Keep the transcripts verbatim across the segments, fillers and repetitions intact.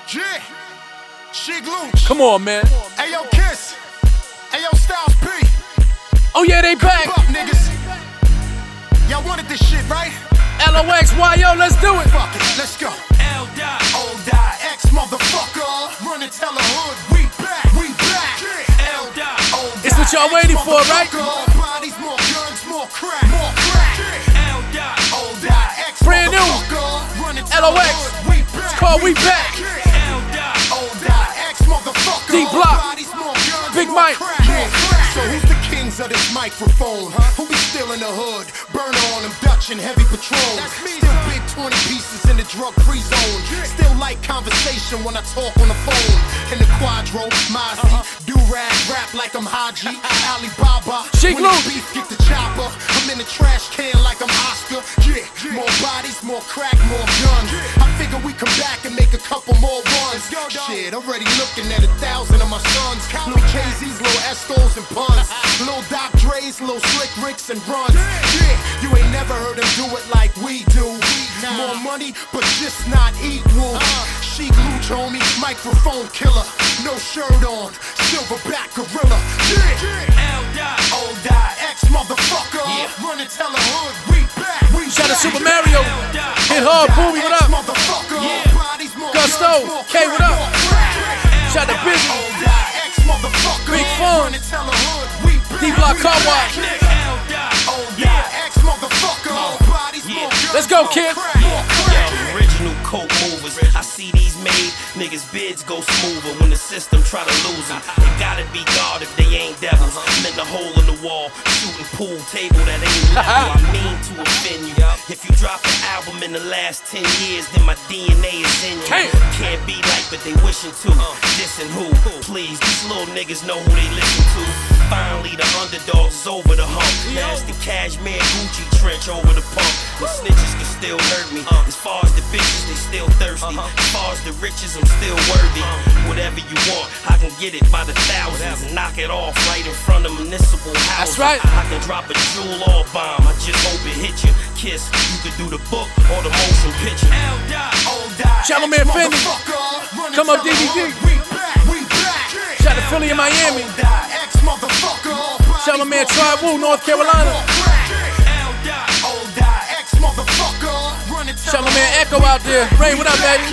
Yeah. Sheek Louch. Come on, man. Ayo, Kiss. Ayo, Styles P. Oh yeah, they back. Keep up, niggas. Y'all wanted this shit, right? L O X Y O, let's do it. Fuck it, let's go. L dot, O dot, X motherfucker. Run and tell the hood, we back, we back. L dot, O dot, it's what y'all waiting for, right? Bodies, more guns, more crack, more crack. L dot, O dot, X brand new. L O X. It's called We Back. L dot, O dot, X motherfucker. D Block. Big Mike. So who's the kings of this microphone? Huh? Who be still in the hood? Burner on them, Dutch and heavy patrol. Still big twenty pieces in the drug-free zone. Still like conversation when I talk on the phone. In the Quadro, Mozzie, uh-huh. Do-rag, rap like I'm Haji, Alibaba. Sheek Louch. Beef, get the chopper. I'm in the trash can like I'm Oscar. Yeah, more bodies, more crack, more guns. I figure we come back and make a couple more runs. Shit, already looking at a thousand of my sons. Lil' K Z's, Lil' Escos and puns. Lil' Doc Dre's, Lil' Slick Ricks and runs. Yeah, you ain't never heard him do it like we do. More money, but just not equal. Sheek Louch, homie, microphone killer. No shirt on, silverback gorilla. Yeah, L dot, O dot, X motherfucker. Run and tell the hood, we back. We Shout out back. Super Mario. Hit hard, Boomy, what up? Gusto, K, what up? Shout out to Busy. Big Fun. D Block Car Wash. Let's go, kid. Yo, original coke movers. I see these made niggas' bids go smoother when the system try to lose them. They gotta be God if they ain't devils. I'm in the hole in the wall, shooting pool table that ain't level. I mean to offend you. If you drop an album in the last ten years, then my D N A is in you. Can't be like, but they wishing to. Dissing who? Please, these little niggas know who they listen to. Finally, the underdogs is over the hump. Nasty cashmere Gucci trench over the pump. The snitches can still hurt me. As far as the bitches, they still thirsty. As far as the riches, I'm still worthy. Whatever you want, I can get it by the thousands. Knock it off right in front of municipal houses. That's right. I can drop a jewel or bomb. I just hope it hit you. Kiss, you could do the book or the motion picture. Charlamagne Fendi. Come up, D D D. Shout out to Philly and Miami. Charlamagne Tribe Woo, North Carolina. Charlamagne Echo out there. Ray, what up, baby?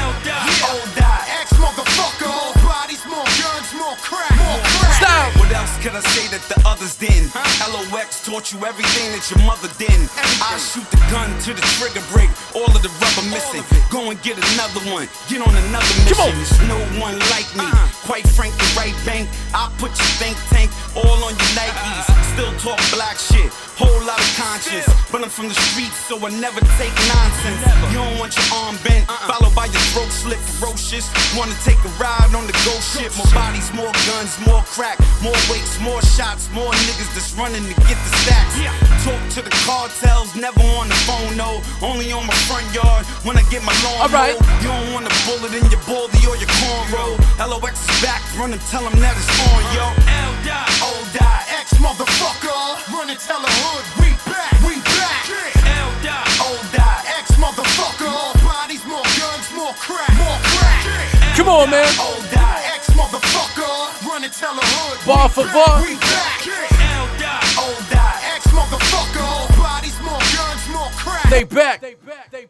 Style. What else could I say that the others didn't? L O X taught you everything that your mother didn't. I shoot the gun to the trigger break, all of the rubber missing. Go and get another one, get on another mission. There's no one like me. Quite frankly, right bank, I'll put your think tank all on your Nikes. Still talk black shit, whole lot of conscience. But I'm from the streets, so I never take nonsense. You don't want your arm bent, followed by your throat slit ferocious. Wanna take a ride on the ghost ship. More bodies, more guns, more crack, more weights, more shots, more niggas that's running to get the stacks. Talk to the cartels, never on the phone, no. Only on my front yard when I get my lawn. All right. You don't want a bullet in your baldy or your cornrow. L O X is back, run and tell them that it's on, yo. L dot, O dot, X motherfucker. Run and tell the hood, we back, we back. L dot, O dot, X motherfucker. More bodies, more guns, more crack, more crack. Come on, man. O dot, X motherfucker. Run and tell the hood, Bar for bar. we back. L dot, O dot, X motherfucker. More bodies, more guns, more crack. They back.